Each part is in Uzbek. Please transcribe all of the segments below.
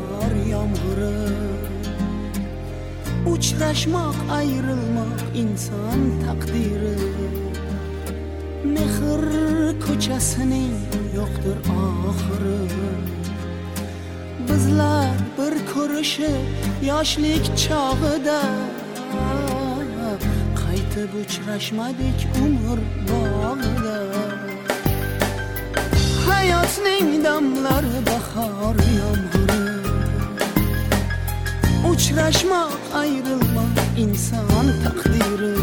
bahar yağmuru. Uçraşmak, ayrılmak inson taqdiri. Mehr ko'chasining yo'qdir oxiri. Bizlar bir ko'rishib yoshlik chog'ida qaytib uchrashmadik umr bog'ida. Hayotning damlari bahor yomg'iri. Uchrashmak, ayrılmak inson taqdiri.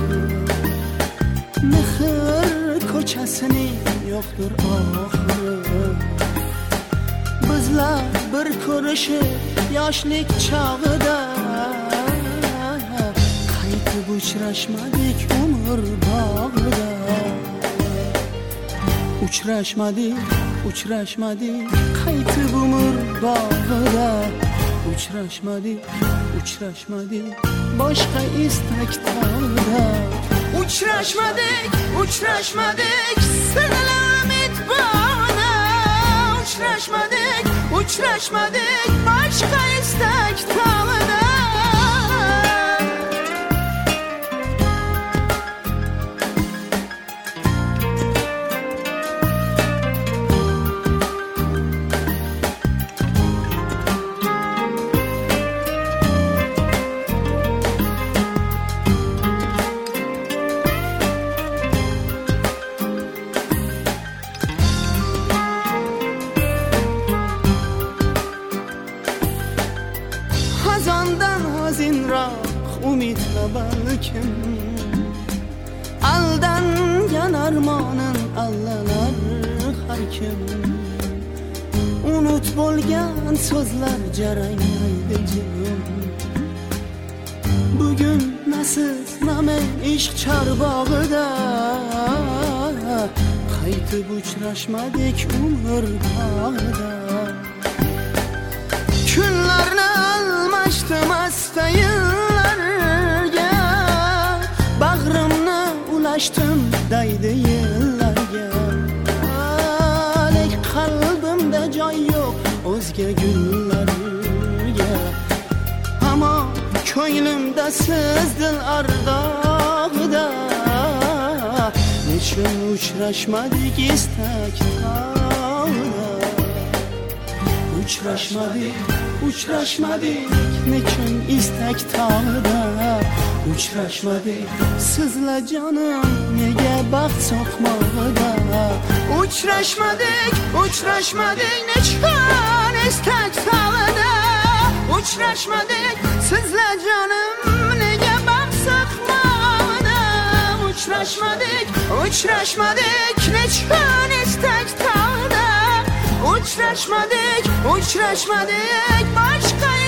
Mehr ko'chasining yo'qdir oxiri. Bizlar bir ko'rishib yoshlik chog'ida qaytib uchrashmadik umr bog'ida. Uchrashmadik, uchrashmadik qaytib umr bog'ida. Uchrashmadik, uchrashmadik boshqa istakda. Uchrashmadik, uchrashmadik sinalamit bana. Uchrashmadik, uchrashmadik boshqa istakda. Hazondan hazinroq umidla balkim. Aldangan armonin allalar har kim. Unut bo'lgan so'zlar jaranglaydi jim. Bugun nasib name ishq charbog'ida qaytib uchrashmadik umr bog'ida. Kunlarni almashdim asta yillarga. Bag'rimni ulashdim daydi yillarga. Lek qalbimda joy yo'q o'zga gullarga. Ammo ko'nglimda siz dil ardog'ida. Nechun uchrashmadik istakda. Uchrashmadik, uchrashmadik nechun istak tog'ida. Uchrashmadik sizlar jonim nega baxt soqmog'ida. Uchrashmadik, uchrashmadik nechun istak tog'ida. Uchrashmadik sizlar jonim nega baxt soqmog'ida. Uchrashmadik, uchrashmadik nechun istak tog'ida. Uchrashmadik, uchrashmadik boshqa